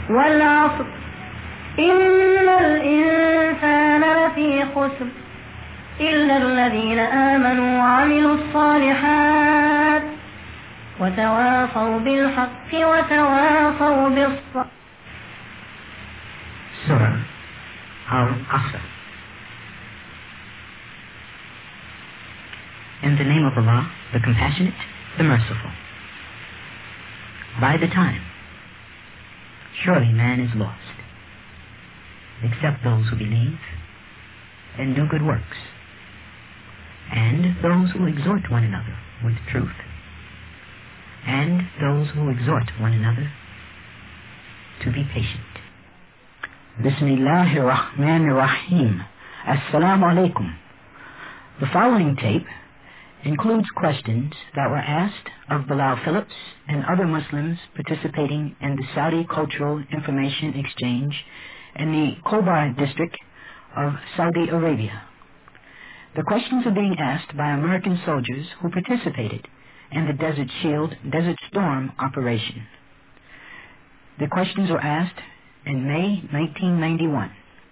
والعصر إن الإنسان لفي خسر إلا الذين آمنوا وعملوا الصالحات وتواصوا بالحق وتواصوا بالصبر. Surah Al-Asr. In the name of Allah, the Compassionate, the Merciful. By the time, surely man is lost, except those who believe and do good works, and those who exhort one another with truth, and those who exhort one another to be patient. Bismillahir Rahmanir Rahim. Assalamu alaikum. The following tape includes questions that were asked of Bilal Phillips and other Muslims participating in the Saudi Cultural Information Exchange in the Khobar district of Saudi Arabia. The questions are being asked by American soldiers who participated in the Desert Shield, Desert Storm operation. The questions were asked in May 1991.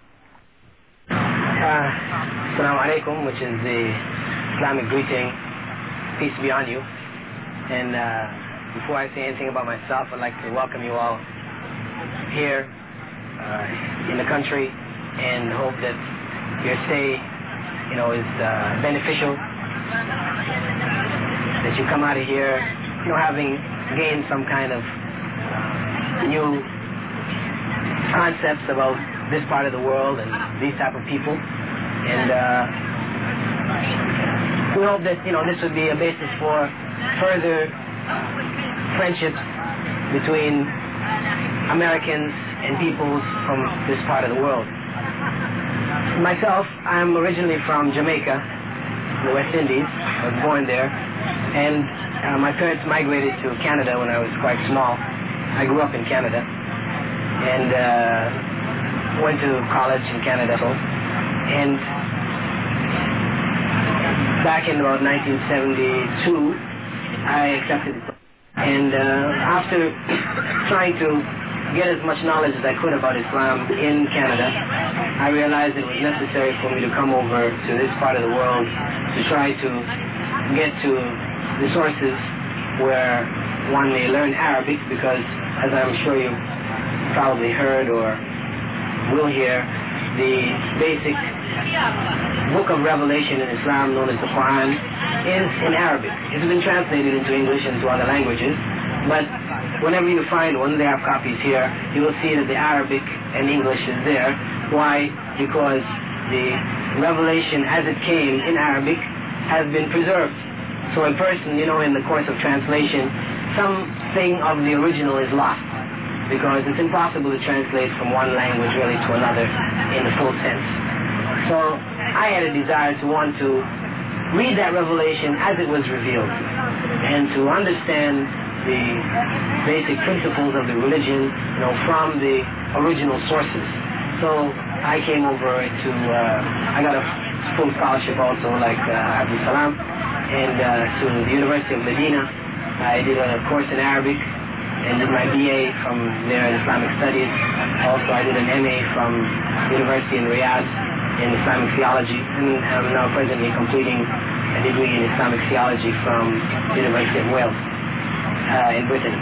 Assalamu alaikum, which is the Islamic greeting, peace be on you. And before I say anything about myself, I'd like to welcome you all here in the country and hope that your stay, is beneficial, that you come out of here, having gained some kind of new concepts about this part of the world and these type of people. And we hope that, this would be a basis for further friendships between Americans and peoples from this part of the world. Myself, I'm originally from Jamaica, the West Indies. I was born there. And my parents migrated to Canada when I was quite small. I grew up in Canada and went to college in Canada. And back in about 1972, I accepted it. And after trying to get as much knowledge as I could about Islam in Canada, I realized it was necessary for me to come over to this part of the world to try to get to the sources where one may learn Arabic, because as I'm sure you've probably heard or will hear, the basic book of revelation in Islam, known as the Quran, is in Arabic. It's been translated into English and to other languages, but whenever you find one, they have copies here, you will see that the Arabic and English is there. Why? Because the revelation as it came in Arabic has been preserved. So a person, in the course of translation, something of the original is lost, because it's impossible to translate from one language really to another in the full sense. So I had a desire to want to read that revelation as it was revealed, and to understand the basic principles of the religion, from the original sources. So I came over to, I got a full scholarship also, like Abdul Salam, and to the University of Medina. I did a course in Arabic and did my BA from there in Islamic Studies. Also, I did an MA from University in Riyadh in Islamic Theology, and I'm now presently completing a degree in Islamic Theology from the University of Wales in Britain.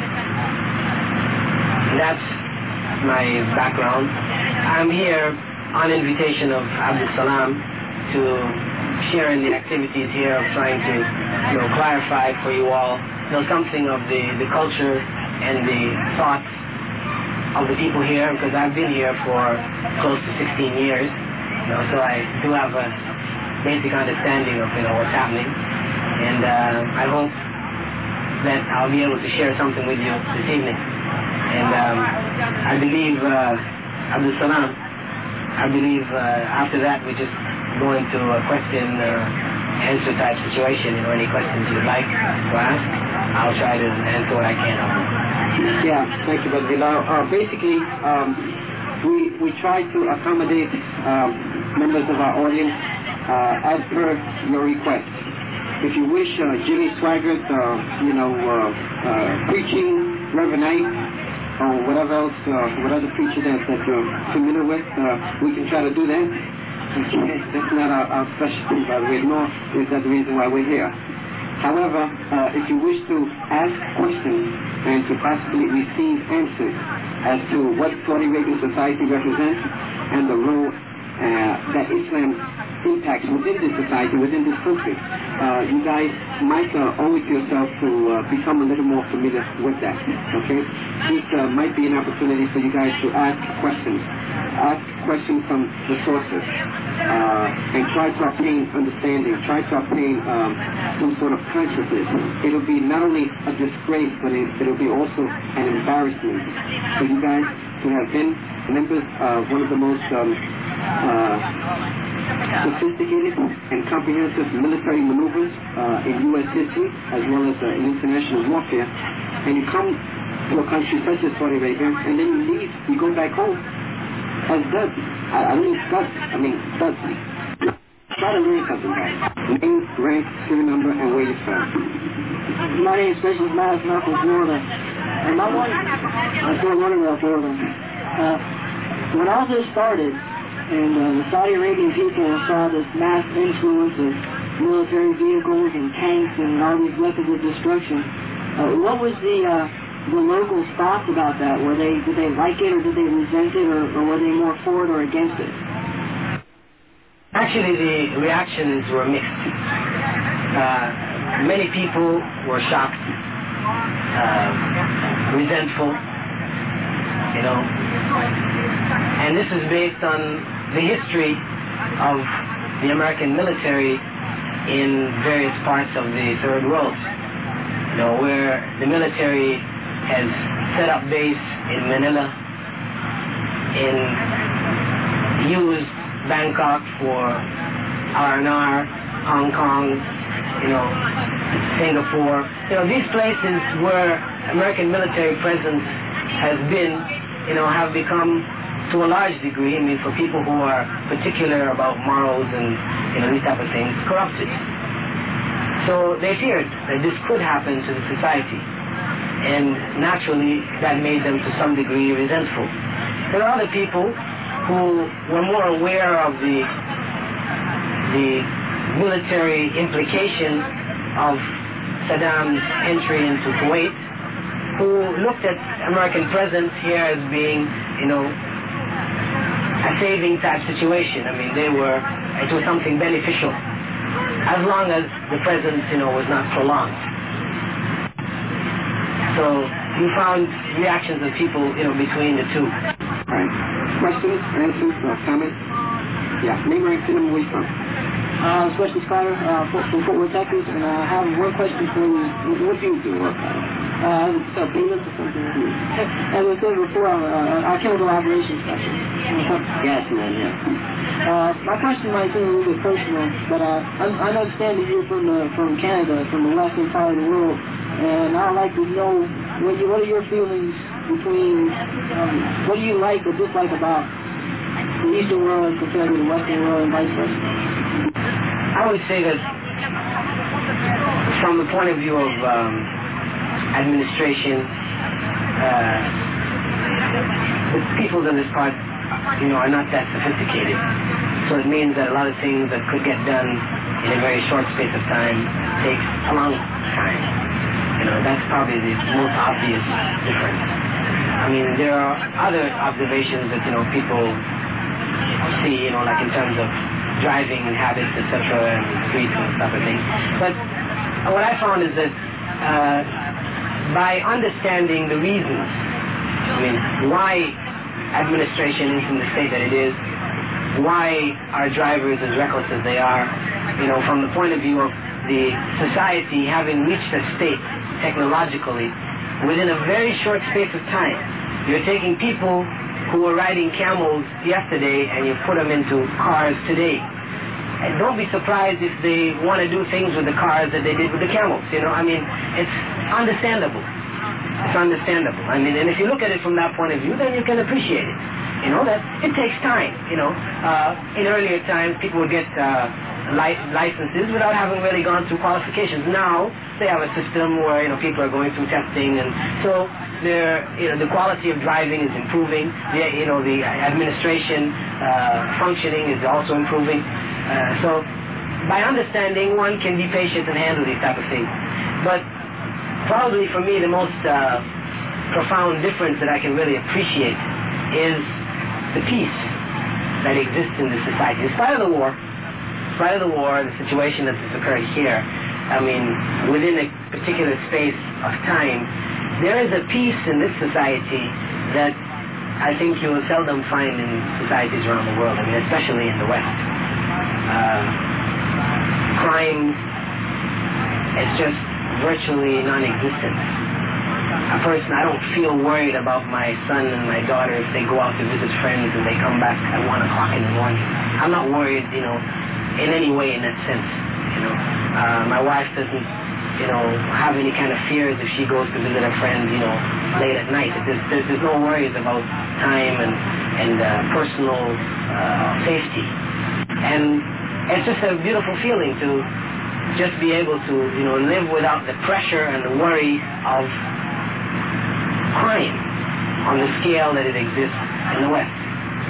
And that's my background. I'm here on invitation of Abdul Salam to share in the activities here of trying to clarify for you all something of the culture and the thoughts of the people here, because I've been here for close to 16 years, so I do have a basic understanding of what's happening, and I hope that I'll be able to share something with you this evening. And I believe, Abdul Salam, after that we just go into a question answer type situation. Any questions you'd like to ask, I'll try to answer what I can. Yeah, thank you, Brother Bilal. Basically, we try to accommodate members of our audience as per your request. If you wish, Jimmy Swaggart, preaching, Reverend Ike, or whatever else, what other preacher that you're familiar with, we can try to do that. Okay, that's not our specialty, by the way, nor is that the reason why we're here. However, if you wish to ask questions and to possibly receive answers as to what Saudi Arabian society represents and the role that Islam impacts within this society, within this country, you guys might owe it to yourself to become a little more familiar with that. Okay? This might be an opportunity for you guys to ask questions. Ask questions from the sources and try to obtain understanding, try to obtain some sort of consciousness. It'll be not only a disgrace, but it'll be also an embarrassment for you guys to have been members of one of the most sophisticated and comprehensive military maneuvers in U.S. history, as well as in international warfare, and you come to a country such as Saudi Arabia, and then you leave, you go back home as duds. I don't mean studs, I mean studs. Try to learn something, guys. Name, rank, serial number, and where you're from. My name is Specialist Miles, and I'm from Florida. And I'm Fort Lauderdale, Florida. When all this started, and the Saudi Arabian people saw this mass influence of military vehicles and tanks and all these weapons of destruction, what was the local thoughts about that? Did they like it, or did they resent it, or were they more for it or against it? Actually, the reactions were mixed. Many people were shocked, resentful, and this is based on the history of the American military in various parts of the Third World, where the military has set up base in Manila, used Bangkok for R&R, Hong Kong, Singapore. These places where American military presence has been, have become, to a large degree, for people who are particular about morals and, these type of things, corrupted. So they feared that this could happen to the society. And naturally, that made them to some degree resentful. There are other people who were more aware of the military implication of Saddam's entry into Kuwait, who looked at American presence here as being, a saving type situation. It was something beneficial, as long as the presence, was not prolonged. So you found reactions of people, between the two. All right. Questions, answers, comments? Yeah. Name, rank, and where you from? Specialist Carter from Fort Worth, Texas, and I have one question for you. What do you do? So payments or something. As I said before, I'm a chemical operations specialist. Yes, man, yeah. My question might seem a little bit personal, but I understand that you're from Canada, from the western part of the world, and I'd like to know what are your feelings between, what do you like or dislike about the Eastern world compared to the Western world and vice versa? I would say that from the point of view of administration, the people in this part, are not that sophisticated. So it means that a lot of things that could get done in a very short space of time takes a long time. That's probably the most obvious difference. There are other observations that, people see, like in terms of driving habits, etc., and streets and stuff and things. But what I found is that by understanding the reasons, why administration is in the state that it is, why are drivers as reckless as they are, from the point of view of the society having reached a state technologically within a very short space of time. You're taking people who were riding camels yesterday and you put them into cars today. And don't be surprised if they want to do things with the cars that they did with the camels. It's understandable. It's understandable. And if you look at it from that point of view, then you can appreciate it. That it takes time. In earlier times, people would get licenses without having really gone through qualifications. Now they have a system where people are going through testing, and so the quality of driving is improving. The administration functioning is also improving. So by understanding, one can be patient and handle these type of things. But probably for me, the most profound difference that I can really appreciate is the peace that exists in this society. In spite of the war, the situation that has occurred here, I mean, within a particular space of time, there is a peace in this society that I think you will seldom find in societies around the world, I mean, especially in the West. Crime is just virtually non-existent. I don't feel worried about my son and my daughter if they go out to visit friends and they come back at 1 o'clock in the morning. I'm not worried, in any way in that sense. My wife doesn't, have any kind of fears if she goes to visit a friend, late at night. There's no worries about time and personal safety. And it's just a beautiful feeling to just be able to, live without the pressure and the worry of crime on the scale that it exists in the West.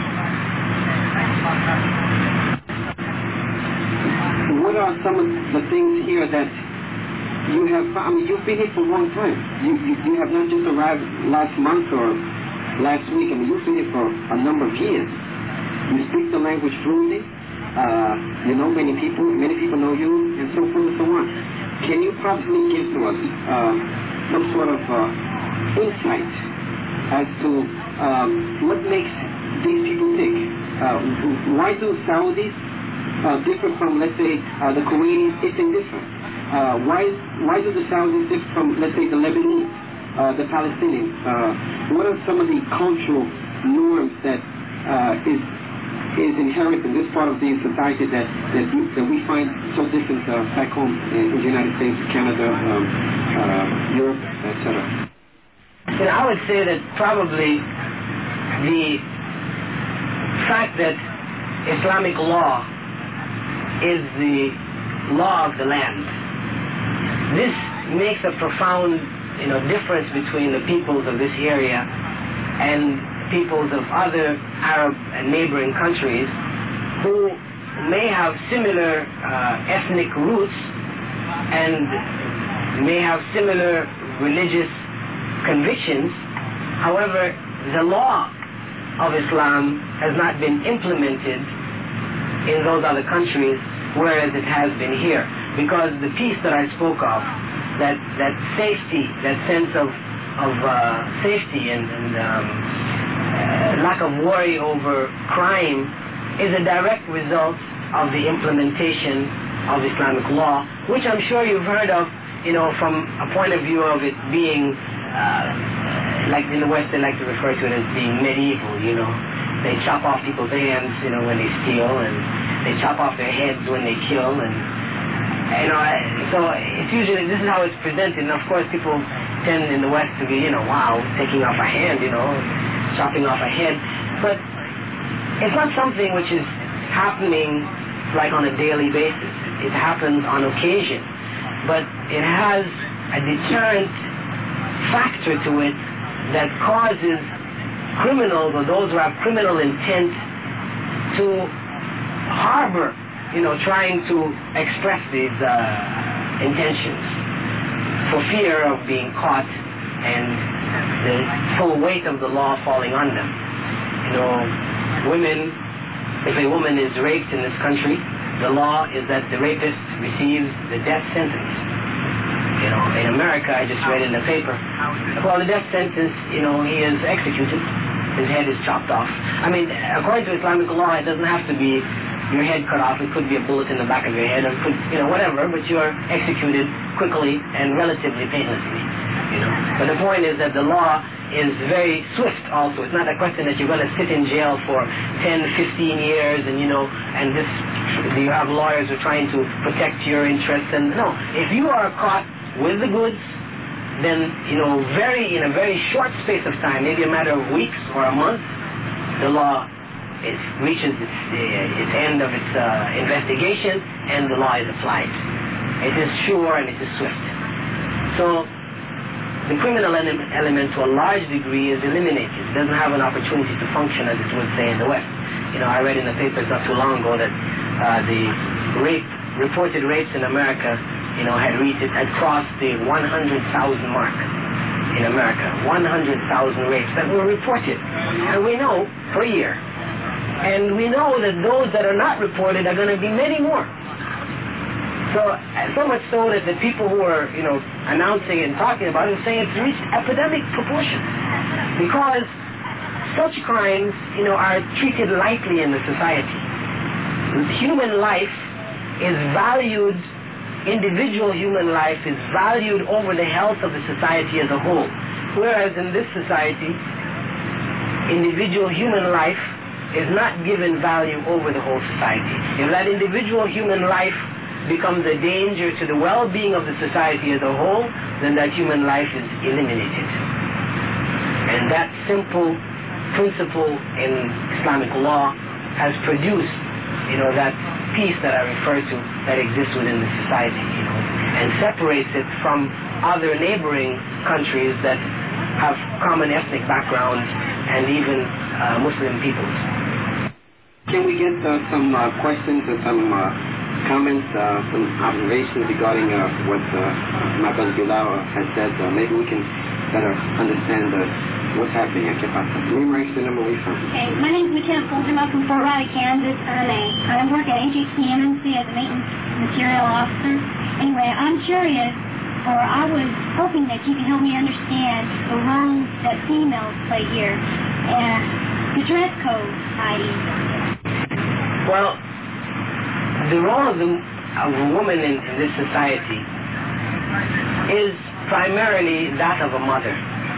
What are some of the things here that you have found? I mean, you've been here for a long time. You have not just arrived last month or last week. I mean, you've been here for a number of years. You speak the language fluently. You know many people know you, and so forth and so on. Can you possibly give to us some sort of insight as to what makes these people tick? Why do Saudis differ from, let's say, the Kuwaitis? It's indifferent. Why do the Saudis differ from, let's say, the Lebanese, the Palestinians? What are some of the cultural norms that is inherent in this part of the society that we find so different back home in the United States, Canada, Europe, etc.? I would say that probably the fact that Islamic law is the law of the land, this makes a profound difference between the peoples of this area and peoples of other Arab and neighboring countries who may have similar ethnic roots and may have similar religious convictions. However, the law of Islam has not been implemented in those other countries, whereas it has been here. Because the peace that I spoke of, that safety, that sense of safety and lack of worry over crime is a direct result of the implementation of Islamic law, which I'm sure you've heard of, from a point of view of it being, like in the West they like to refer to it as being medieval, They chop off people's hands, when they steal, and they chop off their heads when they kill, and so it's usually, this is how it's presented, and of course people tend in the West to be, wow, taking off a hand, chopping off a head, but it's not something which is happening like on a daily basis. It happens on occasion, but it has a deterrent factor to it that causes criminals or those who have criminal intent to harbor, trying to express these intentions for fear of being caught and the full weight of the law falling on them. Women, if a woman is raped in this country, the law is that the rapist receives the death sentence. In America, I just read in the paper, well, the death sentence, he is executed. His head is chopped off. I mean, according to Islamic law, it doesn't have to be your head cut off. It could be a bullet in the back of your head, or it could, whatever, but you're executed quickly and relatively painlessly. But the point is that the law is very swift also. It's not a question that you're going to sit in jail for 10, 15 years and, and you have lawyers who are trying to protect your interests. And no, if you are caught with the goods, then, in a very short space of time, maybe a matter of weeks or a month, the law reaches its end of its investigation and the law is applied. It is sure and it is swift. So the criminal element to a large degree is eliminated. It doesn't have an opportunity to function as it would say in the West. I read in the papers not too long ago that the reported rapes in America, had crossed the 100,000 mark in America. 100,000 rapes that were reported, and we know per year. And we know that those that are not reported are going to be many more. So much so that the people who are, announcing and talking about it, saying it's reached epidemic proportions. Because such crimes, are treated lightly in the society. Human life is valued, individual human life is valued over the health of the society as a whole. Whereas in this society, individual human life is not given value over the whole society. If that individual human life becomes a danger to the well-being of the society as a whole, then that human life is eliminated. And that simple principle in Islamic law has produced, that peace that I refer to that exists within the society, and separates it from other neighboring countries that have common ethnic backgrounds and even Muslim peoples. Can we get some questions or some comments, some observations regarding what my brother Bilal has said? Maybe we can better understand what's happening at Kipasa. Name, rank, the number, where you from? Okay, my name is Lieutenant Fulton. I'm from Fort Riley, Kansas. I work at HHCMNC as a maintenance material officer. Anyway, I'm curious, or I was hoping that you can help me understand the role that females play here and the dress code, i.e. Well, the role of a woman in this society is primarily that of a mother.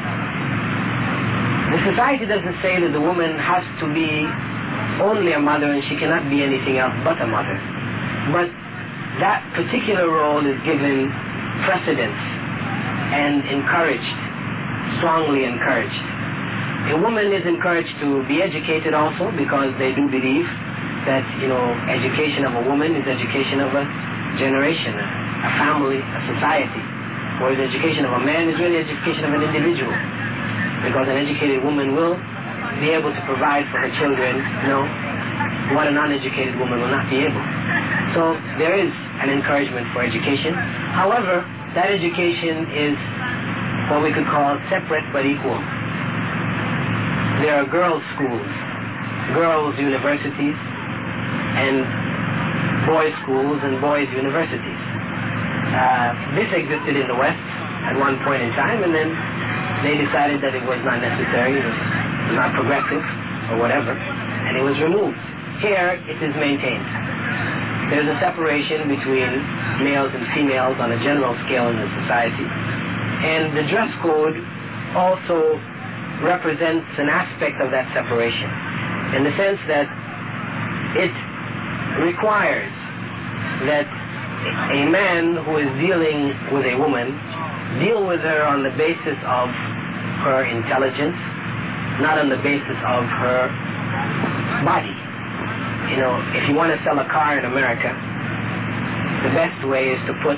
The society doesn't say that the woman has to be only a mother and she cannot be anything else but a mother. But that particular role is given precedence and encouraged, strongly encouraged. A woman is encouraged to be educated also, because they do believe that, education of a woman is education of a generation, a family, a society. Whereas education of a man is really education of an individual. Because an educated woman will be able to provide for her children, what an uneducated woman will not be able. So there is an encouragement for education. However, that education is what we could call separate but equal. There are girls' schools, girls' universities, and boys' schools and boys' universities. This existed in the West at one point in time, and then they decided that it was not necessary, it was not progressive, or whatever, and it was removed. Here, it is maintained. There's a separation between males and females on a general scale in the society, and the dress code also represents an aspect of that separation, in the sense that it requires that a man who is dealing with a woman deal with her on the basis of her intelligence, not on the basis of her body. If you want to sell a car in America, the best way is to put,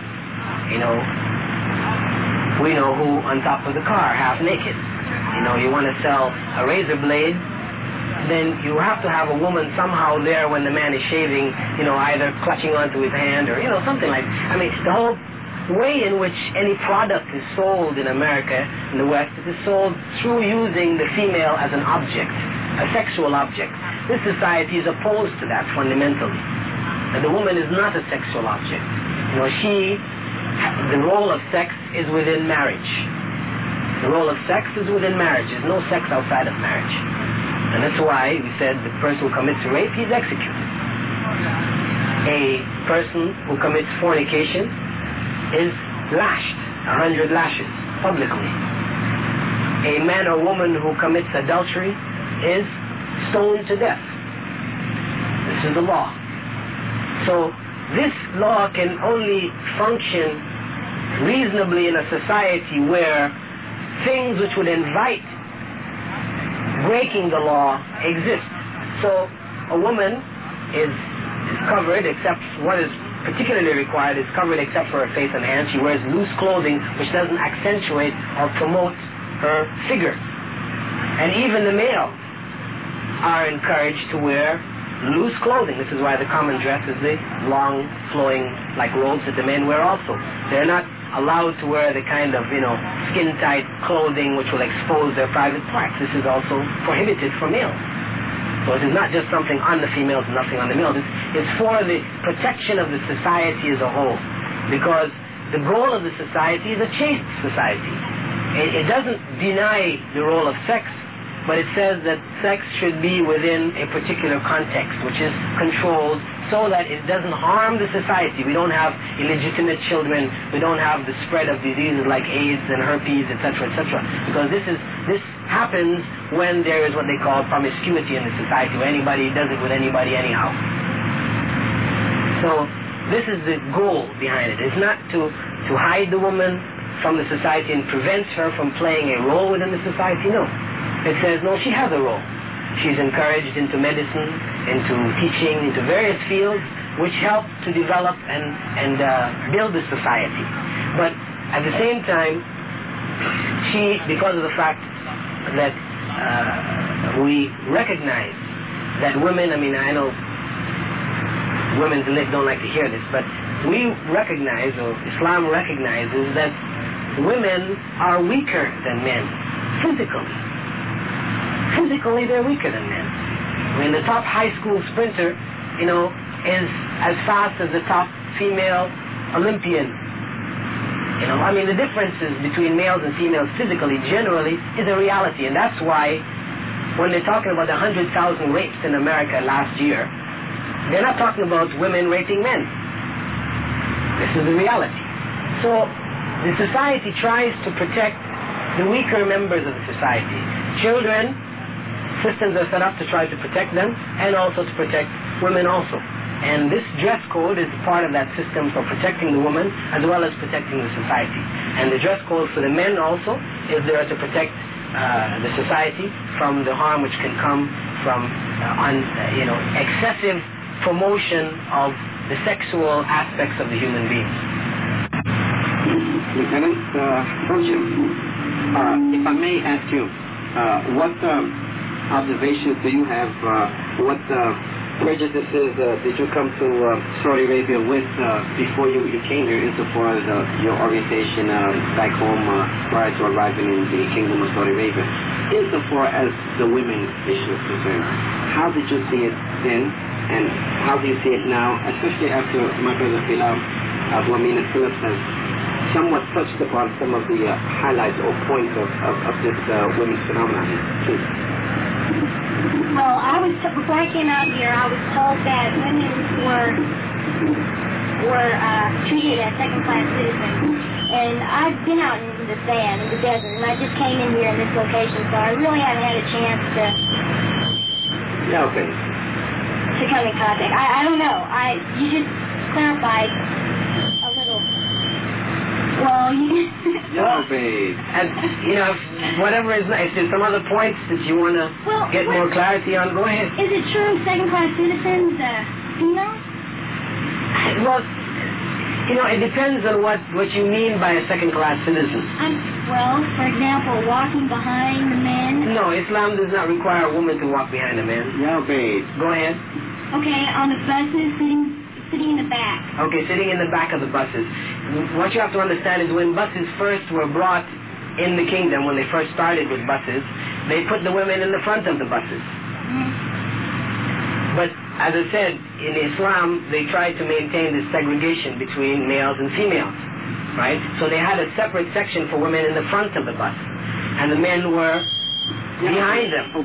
we know who on top of the car, half naked. You want to sell a razor blade, then you have to have a woman somehow there when the man is shaving, either clutching onto his hand or, something like that. The whole way in which any product is sold in America, in the West, it is sold through using the female as an object, a sexual object. This society is opposed to that fundamentally. That the woman is not a sexual object. The role of sex is within marriage. The role of sex is within marriage. There's no sex outside of marriage. And that's why we said the person who commits rape, he's executed. A person who commits fornication is lashed, 100 lashes, publicly. A man or woman who commits adultery is stoned to death. This is the law. So this law can only function reasonably in a society where things which would invite breaking the law exist. So a woman is covered, except what is particularly required is covered except for her face and hands. She wears loose clothing which doesn't accentuate or promote her figure. And even the males are encouraged to wear loose clothing. This is why the common dress is the long flowing like robes that the men wear also. They're not allowed to wear the kind of, skin tight clothing which will expose their private parts. This is also prohibited for males. So it is not just something on the females and nothing on the males. It's for the protection of the society as a whole. Because the goal of the society is a chaste society. It doesn't deny the role of sex, but it says that sex should be within a particular context, which is controlled so that it doesn't harm the society. We don't have illegitimate children. We don't have the spread of diseases like AIDS and herpes, etc., etc. Because this happens when there is what they call promiscuity in the society, where anybody does it with anybody anyhow. So this is the goal behind it. It's not to hide the woman from the society and prevent her from playing a role within the society. No. It says, no, she has a role. She's encouraged into medicine, into teaching, into various fields which help to develop and build the society. But at the same time, she, because of the fact that we recognize that women, I know women's lib don't like to hear this, but we recognize, or Islam recognizes, that women are weaker than men physically. Physically, they're weaker than men. The top high school sprinter, is as fast as the top female Olympian. The differences between males and females physically generally is a reality, and that's why when they're talking about 100,000 rapes in America last year, they're not talking about women raping men. This is the reality. So the society tries to protect the weaker members of the society. Children, systems are set up to try to protect them and also to protect women also. And this dress code is part of that system for protecting the woman as well as protecting the society. And the dress code for the men also is there to protect the society from the harm which can come from excessive promotion of the sexual aspects of the human being. Lieutenant Fulgham, if I may ask you, what observations do you have, what prejudices did you come to Saudi Arabia with before you came here insofar as your orientation back home prior to arriving in the Kingdom of Saudi Arabia? Insofar as the women's issue is concerned, how did you see it then, and how do you see it now, especially after my brother Bilal Abu Amin Phillips has somewhat touched upon some of the highlights or points of this women's phenomenon? Please. Well, before I came out here, I was told that women were treated as second-class citizens. And I've been out in the sand, in the desert, and I just came in here in this location, so I really haven't had a chance to come in contact. I don't know. You just clarified a little. Well, and whatever is, if there's some other points that you want to get more clarity on, go ahead. Is it true second-class citizens, females? Well, it depends on what you mean by a second-class citizen. For example, walking behind the men. No, Islam does not require a woman to walk behind a man. No, babe. Go ahead. Okay, on the buses, sitting in the back. Okay, sitting in the back of the buses. What you have to understand is when buses first were brought in the kingdom, when they first started with buses, they put the women in the front of the buses. Mm-hmm. But as I said, in Islam, they tried to maintain this segregation between males and females, right? So they had a separate section for women in the front of the bus, and the men were behind them.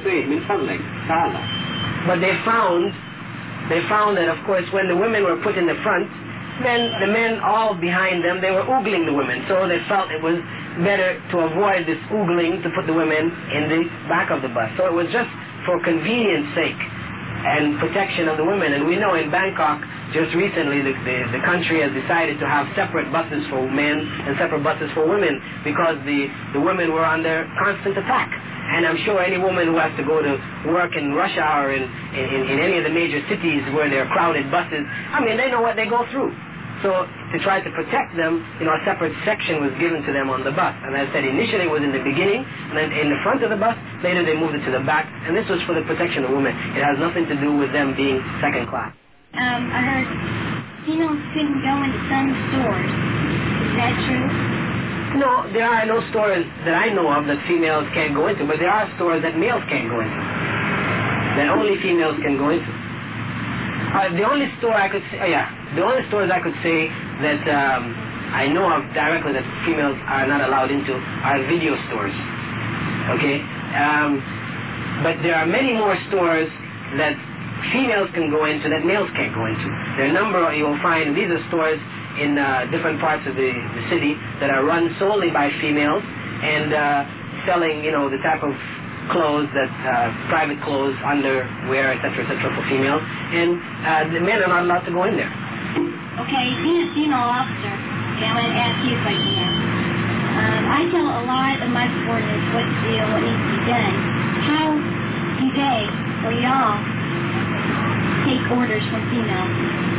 But they found that, of course, when the women were put in the front, then the men all behind them, they were oogling the women. So they felt it was better to avoid this oogling to put the women in the back of the bus. So it was just for convenience sake and protection of the women. And we know in Bangkok, just recently, the country has decided to have separate buses for men and separate buses for women because the women were under constant attack. And I'm sure any woman who has to go to work in rush hour in any of the major cities where there are crowded buses, they know what they go through. So to try to protect them, a separate section was given to them on the bus. And as I said, initially it was in the beginning, and then in the front of the bus. Later they moved it to the back, and this was for the protection of women. It has nothing to do with them being second class. I heard females couldn't go into some stores. Is that true? No, there are no stores that I know of that females can't go into, but there are stores that males can't go into, that only females can go into. The only stores I could say that I know of directly that females are not allowed into are video stores. Okay, but there are many more stores that females can go into that males can't go into. There are a number you will find. These are stores in different parts of the city that are run solely by females and selling, the type of clothes that private clothes, underwear, etc., for females, and the men are not allowed to go in there. Okay, being a female officer, I'm going to ask you a question now. I tell a lot of my subordinates what to do, what needs to be done. How do they, or y'all, take orders from females?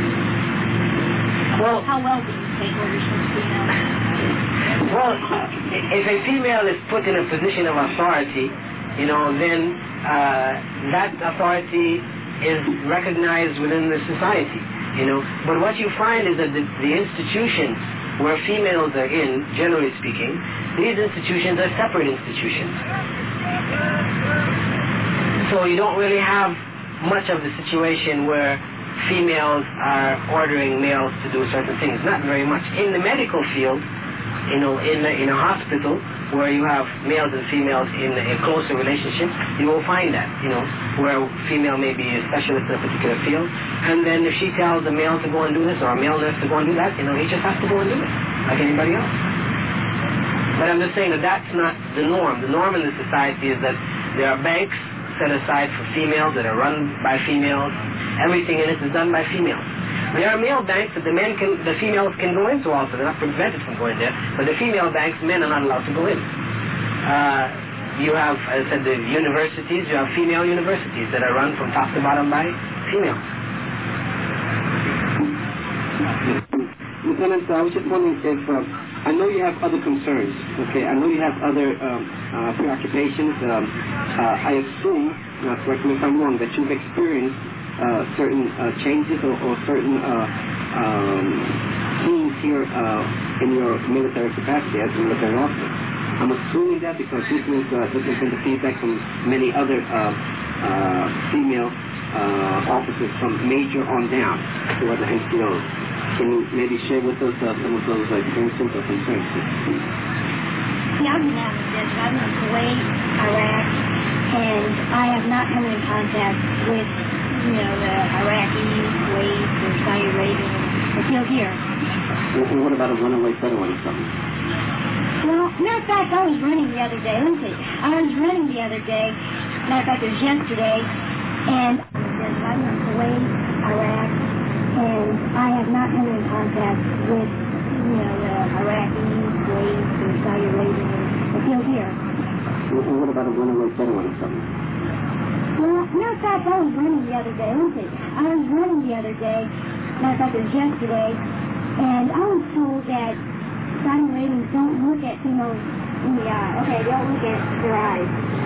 Well, how well do you take orders from females? Well, if a female is put in a position of authority, then that authority is recognized within the society, But what you find is that the institutions where females are in, generally speaking, these institutions are separate institutions. So you don't really have much of the situation where females are ordering males to do certain things. Not very much. In the medical field, in a hospital where you have males and females in a closer relationship, you will find that, where a female may be a specialist in a particular field, and then if she tells a male to go and do this, or a male nurse to go and do that, he just has to go and do it, like anybody else. But I'm just saying that that's not the norm. The norm in the society is that there are banks set aside for females that are run by females. Everything in it is done by females. There are male banks that the females can go into also. They're not prevented from going there. But the female banks, men are not allowed to go in. You have, as I said, the universities. You have female universities that are run from top to bottom by females. Lieutenant, I was just wondering if, I know you have other concerns, okay? I know you have other preoccupations. I assume, correct me if I'm wrong, that you've experienced certain changes or certain themes here in your military capacity as a military officer. I'm assuming that because this has been the feedback from many other female officers from major on down to other NCOs. Can you maybe share with us some of those experiences or concerns? Yeah, I've been out of this. I've been in Kuwait, Iraq, and I have not come in contact with the Iraqis, Kuwait, or Saudi Arabia, until here. Well, what about a runaway veteran or something? Well, matter of fact, I was running the other day. Let me see. I was running the other day. Matter of fact, it was yesterday, and I'm in Kuwait, Iraq, and I have not been in contact with, the Iraqis, Kuwait, or Saudi Arabia, until here. Well, what about a runaway veteran or something? Well, matter of fact, I was running the other day. Let me see. I was running the other day. Matter of fact, it was yesterday, and I was told that Saudi Arabians don't look at females in the eye. Okay, they don't look at their eyes.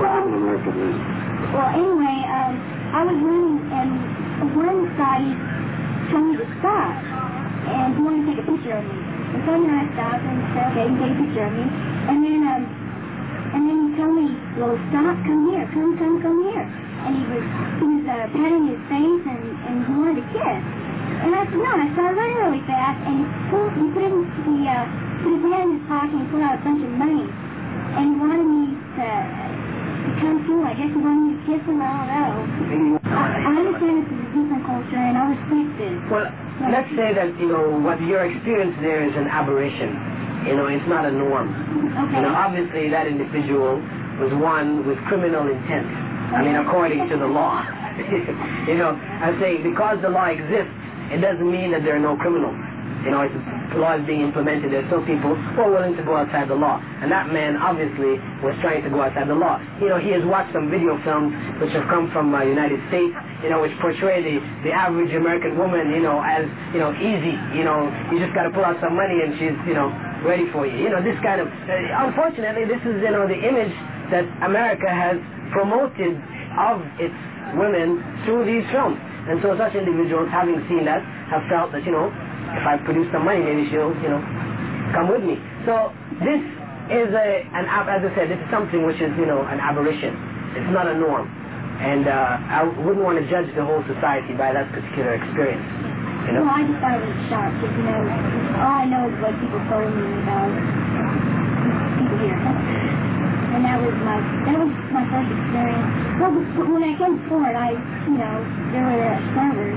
Well, anyway, I was running, and one of the Saudis told me to stop, and he wanted to take a picture of me. And so I stopped and said, okay, you can take a picture of me. And then he told me, well, stop, come here, come here. And he was patting his face, and he wanted to kiss. And I said, no, and I started running really fast, and he put his hand in his pocket and pulled out a bunch of money. And he wanted me to come to him. I guess he wanted me to kiss him, I don't know. I understand this is a different culture, and I respect this. Well, let's say that, what your experience there is an aberration. It's not a norm. Okay. Obviously that individual was one with criminal intent. According to the law. I'm saying because the law exists, it doesn't mean that there are no criminals. It's the law is being implemented. There's still people who are willing to go outside the law. And that man obviously was trying to go outside the law. He has watched some video films which have come from United States, which portray the average American woman, as, easy, you just got to pull out some money and she's, ready for you. This kind of, unfortunately, this is, the image that America has promoted of its women through these films. And so such individuals, having seen that, have felt that, if I produce some money, maybe she'll, come with me. So this is as I said, this is something which is, an aberration. It's not a norm. And I wouldn't want to judge the whole society by that particular experience. Well, I just thought it was sharp because, all I know is what people told me about people here. And that was my first experience. Well, when I came forward, there were servers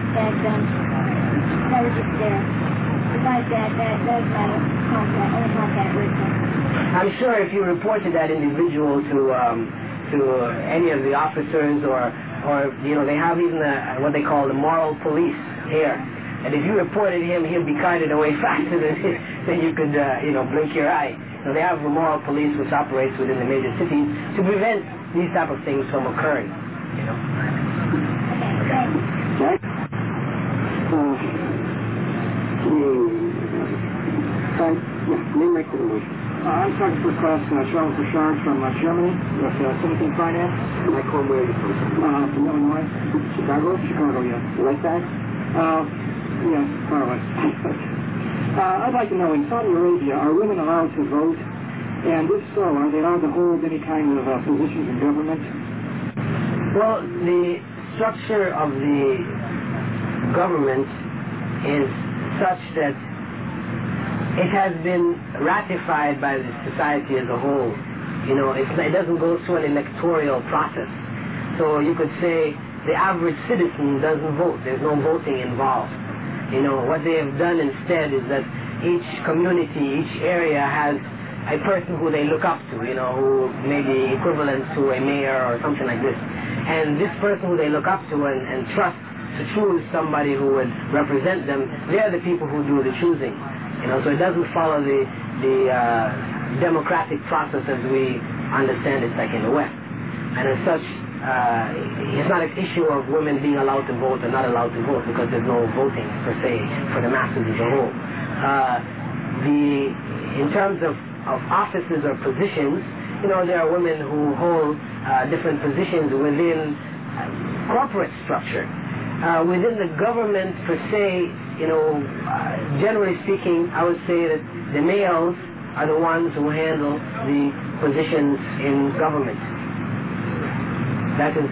that were just there. Besides that was my only contact with them. I'm sure if you reported that individual to any of the officers or they have even what they call the moral police here. And if you reported him, he'll be carted away faster than you could, blink your eye. So they have a moral police which operates within the major cities to prevent these type of things from occurring. I'm talking for class Charles Bouchard from Germany with Syndicate Finance. Like home, where are you from? From Illinois. Chicago? Chicago, yeah. You like that? Yes, far away. I'd like to know, in Saudi Arabia, are women allowed to vote? And if so, are they allowed to hold any kind of positions in government? Well, the structure of the government is such that it has been ratified by the society as a whole. It doesn't go through an electoral process. So you could say the average citizen doesn't vote. There's no voting involved. What they have done instead is that each community, each area has a person who they look up to, who may be equivalent to a mayor or something like this. And this person who they look up to and trust to choose somebody who would represent them, they're the people who do the choosing. So it doesn't follow the democratic process as we understand it, like in the West. And as such, it's not an issue of women being allowed to vote or not allowed to vote because there's no voting per se for the masses as a whole. In terms of offices or positions, there are women who hold different positions within corporate structure. Within the government per se, generally speaking, I would say that the males are the ones who handle the positions in government. That is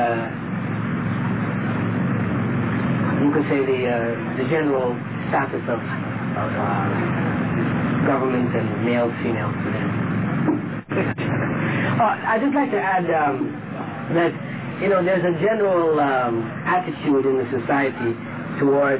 you could say the general status of government and male, female. I'd just like to add that there's a general attitude in the society towards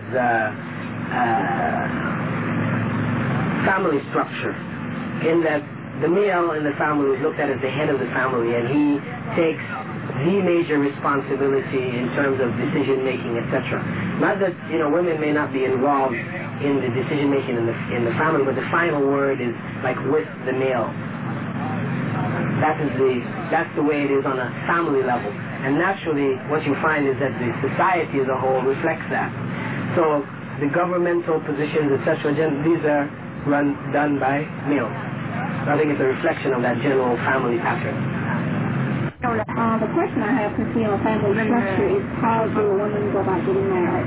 family structure, in that the male in the family is looked at as the head of the family, and he takes the major responsibility in terms of decision making, etc. Not that women may not be involved in the decision making in the family, but the final word is like with the male. That's the way it is on a family level. And naturally, what you find is that the society as a whole reflects that. So the governmental positions, etc., these are done by males. I think it's a reflection of that general family pattern. The question I have concerning family structure is how do a woman go about getting married?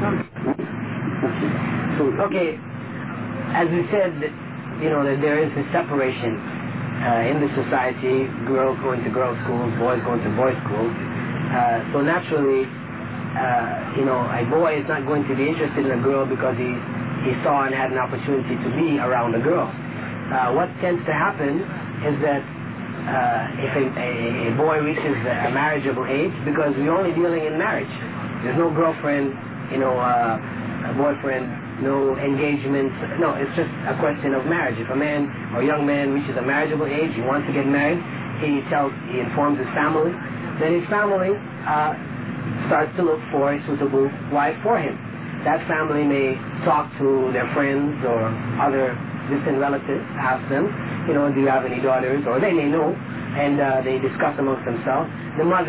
Okay, as we said, that there is a separation in the society, girls going to girls' schools, boys going to boys' schools. So naturally, a boy is not going to be interested in a girl because he saw and had an opportunity to be around a girl. What tends to happen is that if a boy reaches a marriageable age, because we're only dealing in marriage, there's no girlfriend, a boyfriend, no engagement. No, it's just a question of marriage. If a man or young man reaches a marriageable age, he wants to get married, he informs his family, then his family starts to look for a suitable wife for him. That family may talk to their friends or other distant relatives, ask them, do you have any daughters? Or they may know, and they discuss amongst themselves. The mother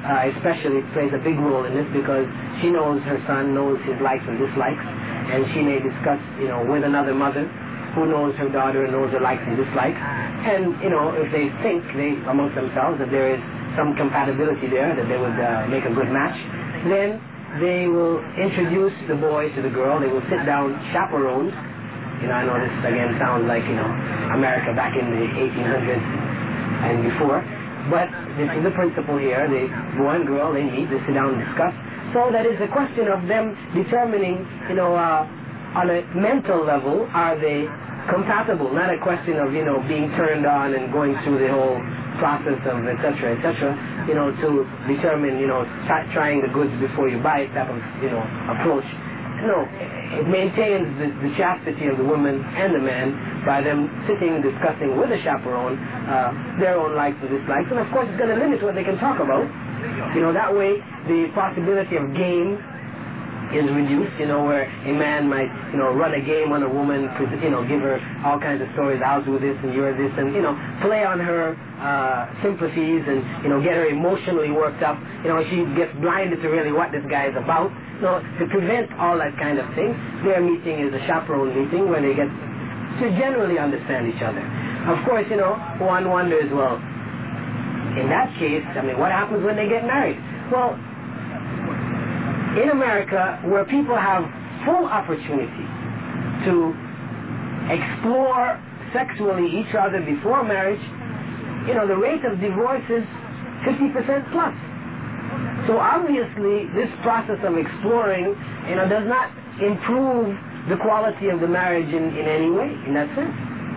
especially plays a big role in this because she knows her son, knows his likes and dislikes, and she may discuss, with another mother who knows her daughter and knows her likes and dislikes. And, if they think, amongst themselves, that there is some compatibility there, that they would make a good match, then they will introduce the boy to the girl. They will sit down chaperones. I know this, again, sounds like, America back in the 1800s and before. But this is the principle here. The boy and girl, they meet, they sit down and discuss. So that is a question of them determining, on a mental level, are they compatible? Not a question of, being turned on and going through the whole process of et cetera, to determine, trying the goods before you buy it type of, approach. No, it maintains the chastity of the woman and the man by them sitting and discussing with a chaperone their own likes and dislikes. And of course it's going to limit what they can talk about. That way the possibility of game is reduced, where a man might, run a game on a woman, give her all kinds of stories, I'll do this and you're this, and, play on her sympathies and, get her emotionally worked up. She gets blinded to really what this guy is about. To prevent all that kind of thing, their meeting is a chaperone meeting where they get to generally understand each other. Of course, one wonders, well, in that case, what happens when they get married? Well, in America, where people have full opportunity to explore sexually each other before marriage, the rate of divorce is 50% plus. So obviously, this process of exploring, does not improve the quality of the marriage in any way, in that sense.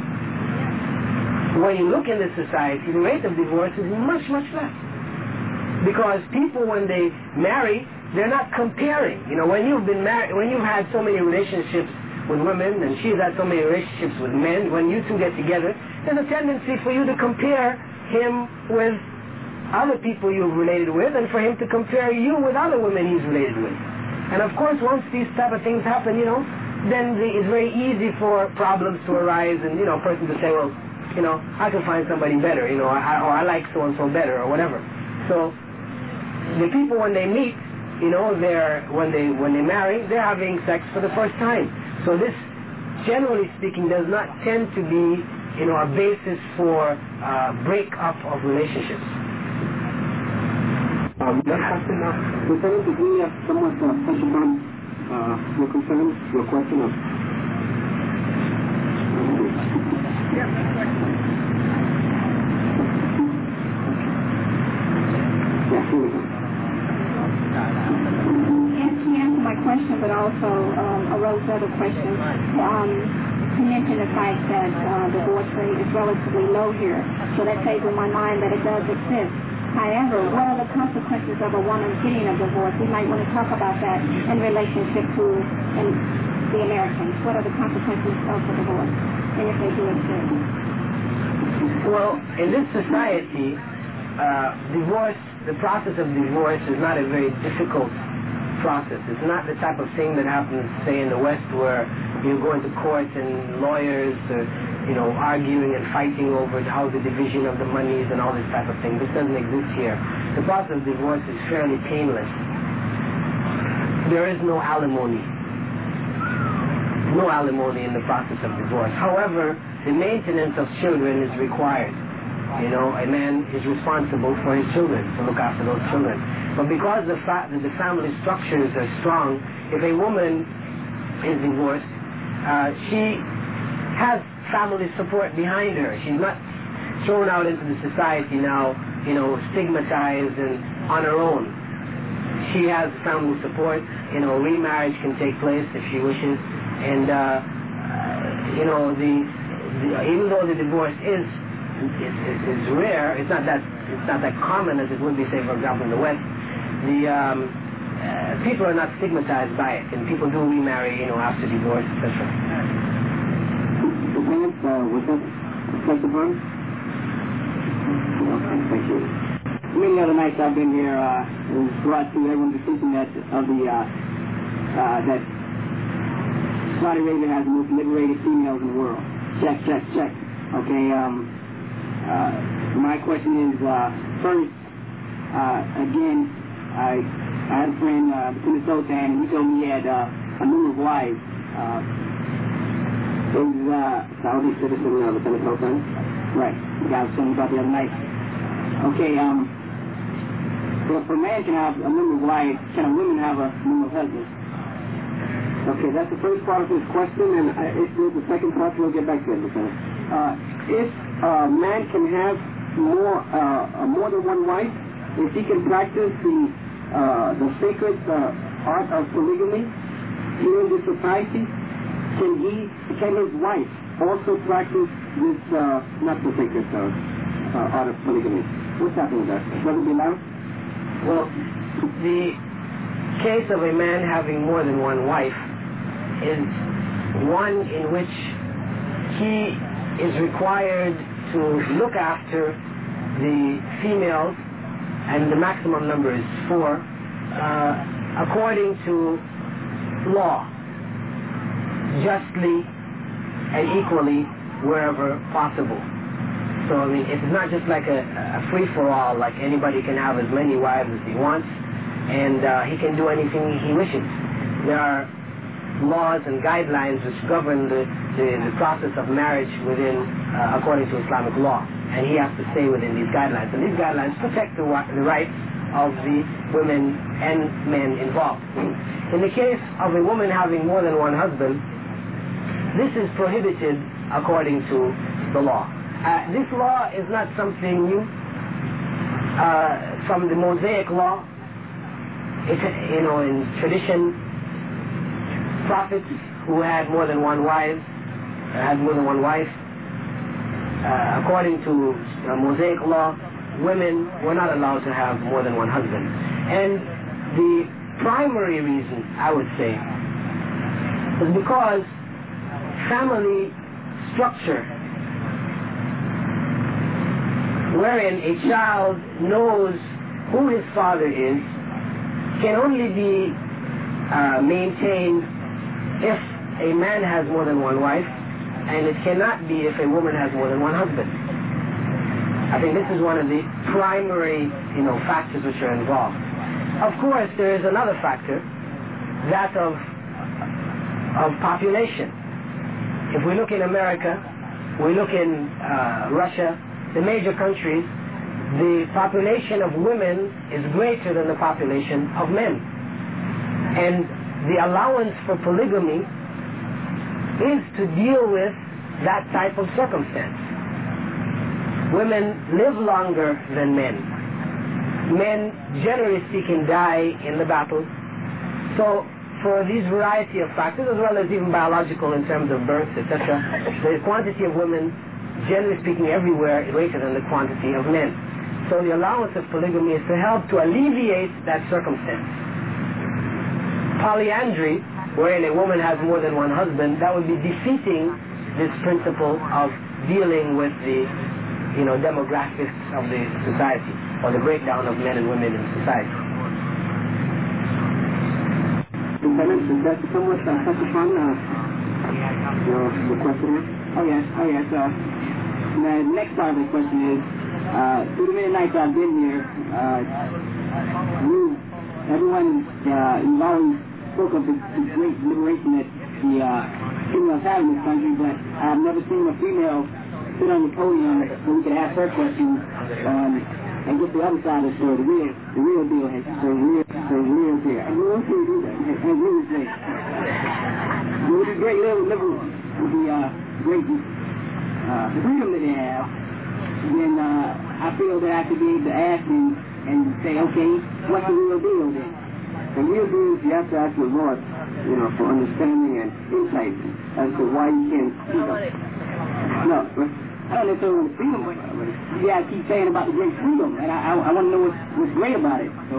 When you look in this society, the rate of divorce is much, much less. Because people, when they marry, they're not comparing. When you've been married, when you've had so many relationships with women, and she's had so many relationships with men, when you two get together, there's a tendency for you to compare him with other people you've related with, and for him to compare you with other women he's related with. And of course, once these type of things happen, then it's very easy for problems to arise, and a person to say, well, I can find somebody better, or I like so and so better, or whatever. So the people, when they meet, when they marry, they're having sex for the first time. So this, generally speaking, does not tend to be, a basis for break-up of relationships. That question now, Lieutenant, did we somewhat touch upon your concerns, your question of... He answered my question, but also arose other questions. He mentioned the fact that divorce rate is relatively low here, so that stays in my mind that it does exist. However, what are the consequences of a woman getting a divorce? We might want to talk about that in relationship to the Americans. What are the consequences of the divorce, and if they do exist? Well, in this society, the process of divorce is not a very difficult process. It's not the type of thing that happens, say, in the West, where you go into court and lawyers arguing and fighting over how the division of the monies and all this type of thing. This doesn't exist here. The process of divorce is fairly painless. There is no alimony. No alimony in the process of divorce. However, the maintenance of children is required. A man is responsible for his children, to look after those children. But because the fact that the family structures are strong, if a woman is divorced, she has family support behind her. She's not thrown out into the society now, stigmatized and on her own. She has family support. Remarriage can take place if she wishes. And, even though the divorce is rare, it's not that common as it would be, say, for example, in the West. People are not stigmatized by it, and people do remarry, after divorce, etc. Was that touched upon? Okay, thank you. Many other nights I've been here, it was brought to everyone's attention that Saudi Arabia has the most liberated females in the world. Check. Okay, my question is, first, again, I had a friend, Minnesota, and he told me he had a number of wives. He's Saudi citizen of Minnesota. Right. The guy was telling me about the other night. Okay, well, if a man can have a number of wives, can a woman have a number of husbands? Okay, that's the first part of his question, and if there's the second part, we'll get back to it. If a man can have more than one wife, if he can practice the sacred art of polygamy here in this society, can his wife also practice this not so sacred art of polygamy? What's happening with that? Does it be allowed? Well, the case of a man having more than one wife is one in which he is required to look after the females, and the maximum number is 4, according to law, justly and equally wherever possible. So, I mean, it's not just like a free-for-all, like anybody can have as many wives as he wants, and he can do anything he wishes. There are laws and guidelines which govern the process of marriage within, according to Islamic law, and he has to stay within these guidelines. And these guidelines protect the rights of the women and men involved. In the case of a woman having more than one husband, this is prohibited according to the law. This law is not something new. From the Mosaic law, it's, in tradition, prophets who had more than one wife, according to Mosaic law, women were not allowed to have more than one husband. And the primary reason, I would say, is because family structure, wherein a child knows who his father is, can only be maintained if a man has more than one wife, and it cannot be if a woman has more than one husband. I think this is one of the primary, factors which are involved. Of course, there is another factor, that of population. If we look in America, we look in Russia, the major countries, the population of women is greater than the population of men. And the allowance for polygamy is to deal with that type of circumstance. Women live longer than men. Men, generally speaking, die in the battle. So, for these variety of factors, as well as even biological in terms of births, etc., the quantity of women, generally speaking, everywhere is greater than the quantity of men. So the allowance of polygamy is to help to alleviate that circumstance. Polyandry, wherein a woman has more than one husband, that would be defeating this principle of dealing with the, demographics of the society, or the breakdown of men and women in society. Does that somewhat touch upon your question? Oh yes. The next part of the question is, through the many nights I've been here, everyone, you've always spoke of the great liberation that the females have in this country, but I've never seen a female sit on the podium so we could ask her questions and get the other side of the story, the real deal, the real deal. And we want to do that, and really great. It would be great with the great freedom that they have. Then I feel that I could be able to ask and say, okay, what's the real deal then? The real deal is you have to ask the Lord, for understanding and insight as to why you can't see them. No, I don't necessarily want freedom, but I keep saying about the great freedom, and I want to know what's great about it. So,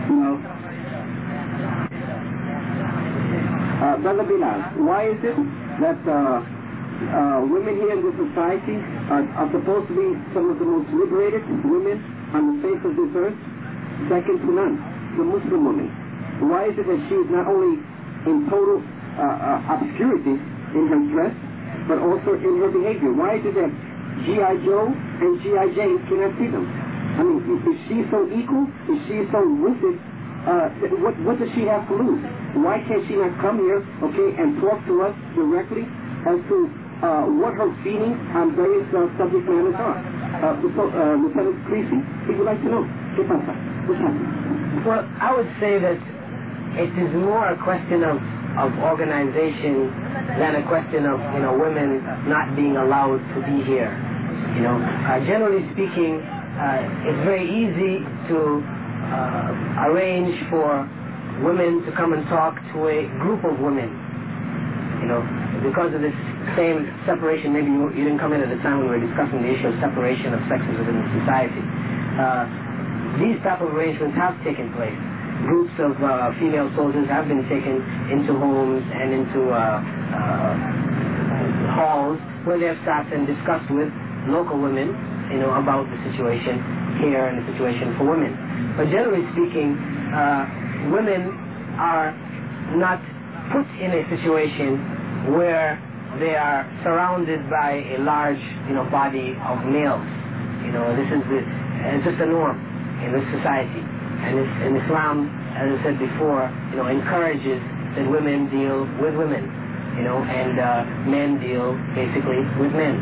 Brother Bilal, why is it that women here in this society are supposed to be some of the most liberated women on the face of this earth, second to none, the Muslim woman? Why is it that she is not only in total obscurity in her dress, but also in her behavior? Why is it that G.I. Joe and G.I. Jane cannot see them? I mean, if she's so equal, if she's so lucid, what does she have to lose? Why can't she not come here, okay, and talk to us directly as to what her feelings on various subject matters are? Lieutenant Creasy, we would like to know. What's happening? Well, I would say that it is more a question of organization than a question of, women not being allowed to be here. Generally speaking, it's very easy to arrange for women to come and talk to a group of women. Because of this same separation, maybe you didn't come in at the time when we were discussing the issue of separation of sexes within the society. These type of arrangements have taken place. Groups of female soldiers have been taken into homes and into halls where they have sat and discussed with local women, about the situation here and the situation for women. But generally speaking, women are not put in a situation where they are surrounded by a large, body of males. This is it's just a norm in this society. And Islam, as I said before, encourages that women deal with women, and men deal basically with men.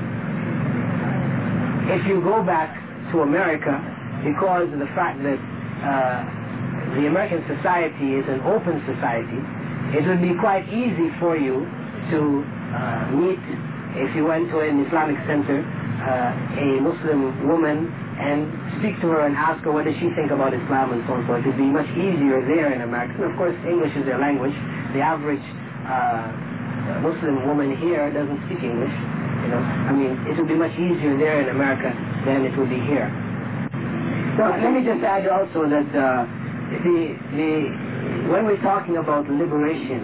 If you go back to America, because of the fact that the American society is an open society, it would be quite easy for you to meet, if you went to an Islamic center, a Muslim woman and speak to her and ask her what does she think about Islam and so on and so forth. It would be much easier there in America. And of course, English is their language. The average Muslim woman here doesn't speak English. It would be much easier there in America than it would be here. So let me just add also that when we're talking about liberation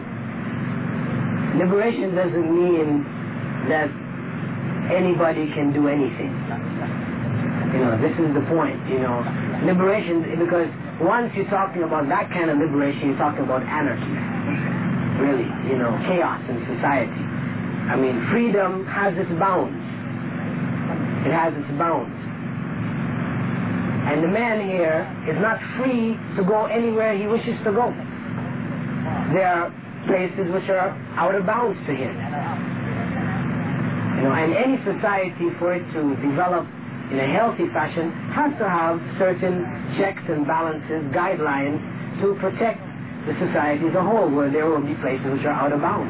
doesn't mean that anybody can do anything. This is the point, Liberation, because once you're talking about that kind of liberation, you're talking about anarchy. Really, chaos in society. Freedom has its bounds. It has its bounds. And the man here is not free to go anywhere he wishes to go. There are places which are out of bounds to him. And any society, for it to develop in a healthy fashion, has to have certain checks and balances, guidelines to protect the society as a whole, where there will be places which are out of bounds.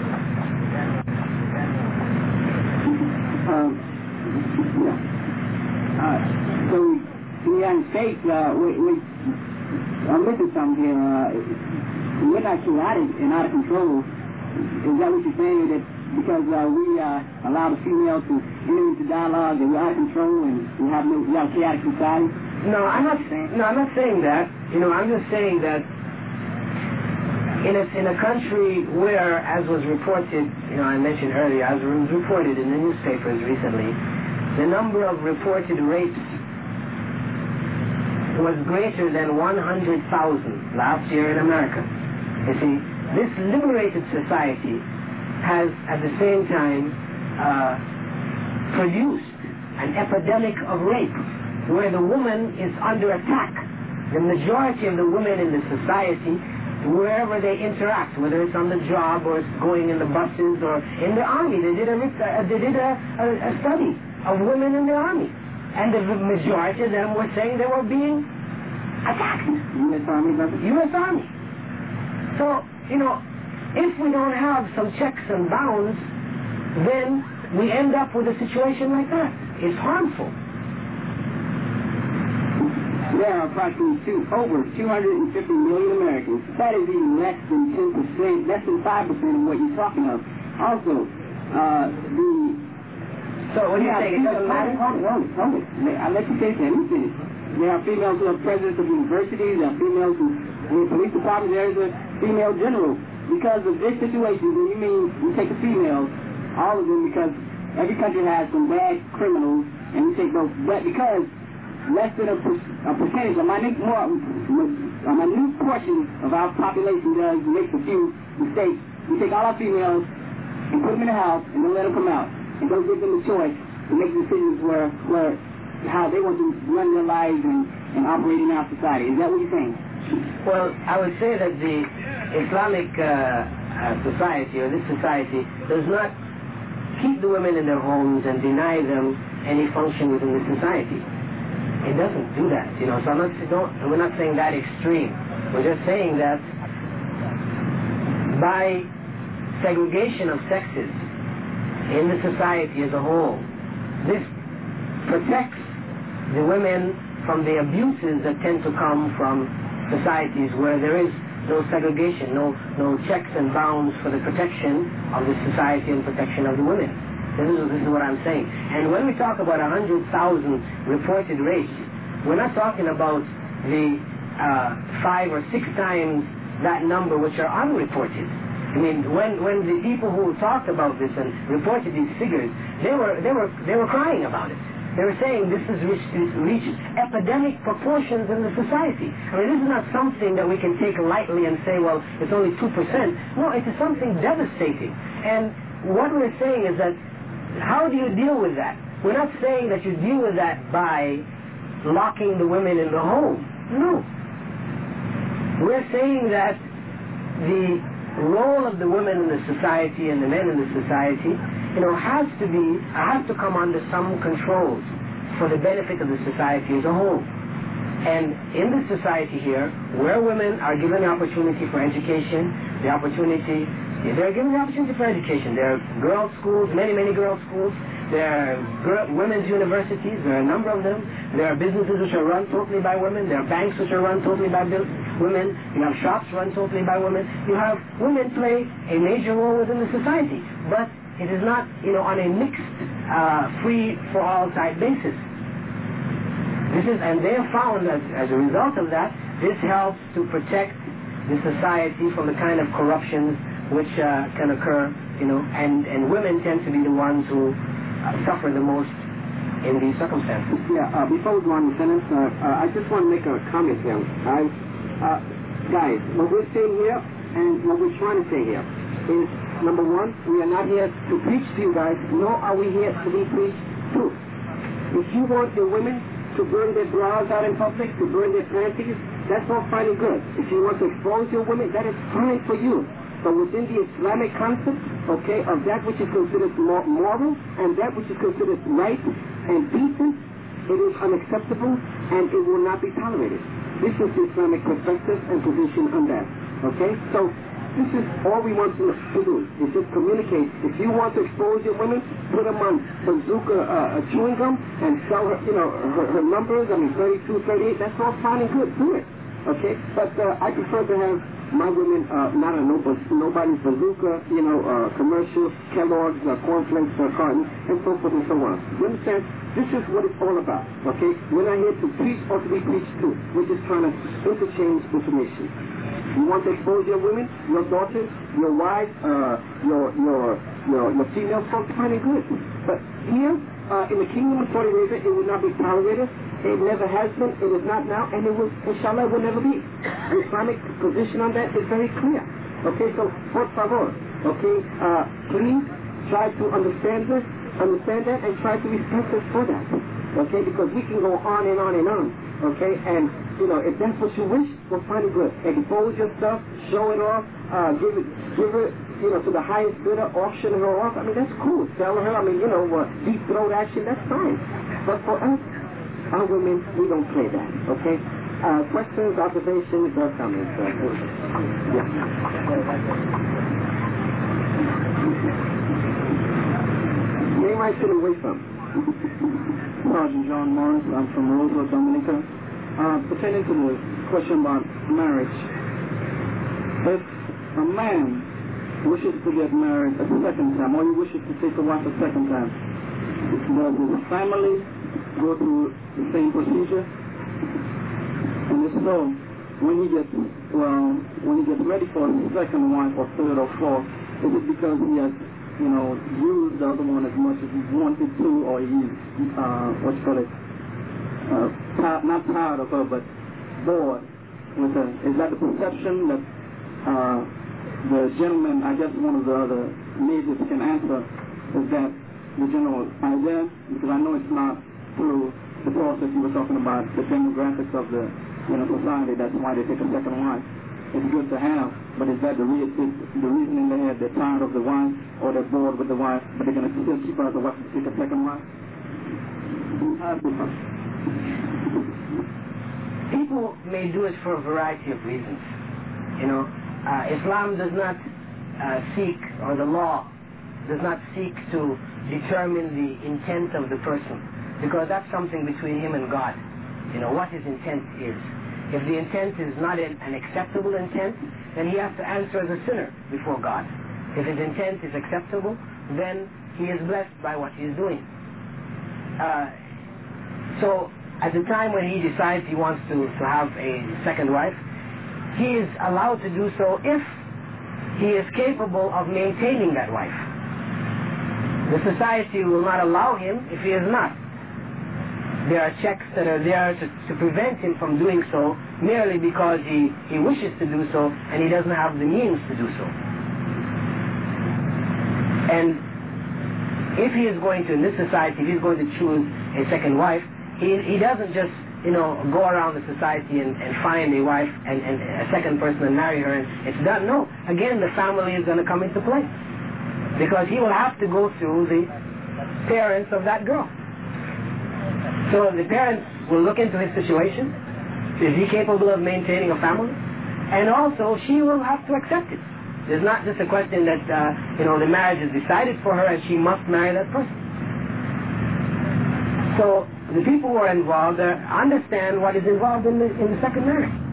So in the United States, I'm missing something here. We're not chaotic and out of control. Is that what you're saying? That because we allow the female to enter into dialogue and we're out of control and we have a chaotic society? No, I'm not saying that. I'm just saying that in a country where, as was reported, I mentioned earlier, as was reported in the newspapers recently, the number of reported rapes was greater than 100,000 last year in America. You see, this liberated society has at the same time produced an epidemic of rape where the woman is under attack. The majority of the women in the society, wherever they interact, whether it's on the job or it's going in the buses or in the army, they did a study of women in the army, and the majority of them were saying they were being attacked. U.S. Army, brother? U.S. Army. So, if we don't have some checks and bounds, then we end up with a situation like that. It's harmful. There are approximately over 250 million Americans. That is even less than 10%, less than 5% of what you're talking of. Also, So what do you think? It doesn't matter? Hold it. I'll let you finish. Let me finish. There are females who are presidents of universities. There are females who in the police department. There is a female general. Because of this situation, when you mean you take the females, all of them, because every country has some bad criminals, and you take those. But because less than a percentage, a minute portion of our population does make a few mistakes, we take all our females and put them in the house and don't let them come out. And don't give them the choice to make decisions where how they want to run their lives and operate in our society. Is that what you're saying? Well, I would say that the Islamic society, or this society, does not keep the women in their homes and deny them any function within the society. It doesn't do that, you know. So we're not saying that extreme. We're just saying that by segregation of sexes in the society as a whole, this protects the women from the abuses that tend to come from societies where there is no segregation, no checks and bounds for the protection of the society and protection of the women. This is what I'm saying. And when we talk about 100,000 reported rapes, we're not talking about the 5 or 6 times that number which are unreported. I mean, when the people who talked about this and reported these figures, they were crying about it. They were saying this has reached epidemic proportions in the society. I mean, this is not something that we can take lightly and say, well, it's only 2%. No, it is something devastating. And what we're saying is that, how do you deal with that? We're not saying that you deal with that by locking the women in the home. No. We're saying that the role of the women in the society and the men in the society, you know, has to come under some controls for the benefit of the society as a whole. And in this society here, where women are given the opportunity for education, they're given the opportunity for education. There are girls' schools, many girls' schools. There are women's universities. There are a number of them. There are businesses which are run totally by women. There are banks which are run totally by women. You have shops run totally by women. You have women play a major role within the society. But it is not, you know, on a mixed, free-for-all type basis. And they have found that as a result of that, this helps to protect the society from the kind of corruptions which can occur, you know, and women tend to be the ones who suffer the most in these circumstances. Yeah, before we go on the sentence, I just want to make a comment here. Guys, what we're saying here and what we're trying to say here is, number one, we are not here to preach to you guys, nor are we here to be preached to. If you want the women to burn their bras out in public, to burn their panties, that's all fine and good. If you want to expose your women, that is fine for you. But within the Islamic concept, okay, of that which is considered moral and that which is considered right and decent, it is unacceptable and it will not be tolerated. This is the Islamic perspective and position on that. Okay? So this is all we want to do, is just communicate. If you want to expose your women, put them on bazooka chewing gum and sell her, you know, her numbers, I mean 32, 38, that's all fine and good, do it. Okay? But I prefer to have my women not a nobody's bazooka, you know, commercial, Kellogg's, cornflakes, carton, and so forth and so on. You understand? This is what it's all about, okay? We're not here to preach or to be preached to. We're just trying to interchange information. You want to expose your women, your daughters, your wives, your female folks, fine and good. But here, in the kingdom of Saudi Arabia, it will not be tolerated. It never has been, it is not now, and it will, inshallah, will never be. The Islamic position on that is very clear. Okay, so, por favor, okay, please try to understand that, and try to respect us for that. Okay, because we can go on and on and on. Okay, and, you know, if that's what you wish, well, fine and good. Expose your stuff, show it off, give it, you know, to the highest bidder, auction her off. I mean, that's cool. Sell her, I mean, you know, deep throat action, that's fine. But for us, our women, we don't play that, okay? Questions, observations, or comments? Yeah. Name I should away from. Sergeant John Morris, I'm from Rosewood, Dominica. Pertaining to the question about marriage, if a man wishes to get married a second time, or he wishes to take a wife a second time, does his family go through the same procedure? And if so, when he gets ready for his second wife or third or fourth, is it because he has, you know, used the other one as much as he wanted to, or he's not tired of her, but bored with her? Is that the perception that the gentleman, I guess one of the other majors can answer, is that the general idea? Because I know it's not through the process you were talking about, the demographics of the society, that's why they take a second wife. It's good to have, but is that the reason in their head? They're tired of the wife, or they're bored with the wife, but they're going to still keep her as a wife to take a second wife? People may do it for a variety of reasons. Islam does not seek, or the law does not seek to determine the intent of the person, because that's something between him and God. What his intent is. If the intent is not an acceptable intent, then he has to answer as a sinner before God. If his intent is acceptable, then he is blessed by what he is doing. So at the time when he decides he wants to have a second wife, he is allowed to do so if he is capable of maintaining that wife. The society will not allow him if he is not. There are checks that are there to prevent him from doing so merely because he wishes to do so and he doesn't have the means to do so. And if he is going to, in this society, if he's going to choose a second wife, he doesn't just go around the society and find a wife and a second person and marry her and it's done. No. Again, the family is going to come into play, because he will have to go through the parents of that girl. So the parents will look into his situation. Is he capable of maintaining a family? And also, she will have to accept it. It's not just a question that, the marriage is decided for her and she must marry that person. So the people who are involved understand what is involved in the second marriage.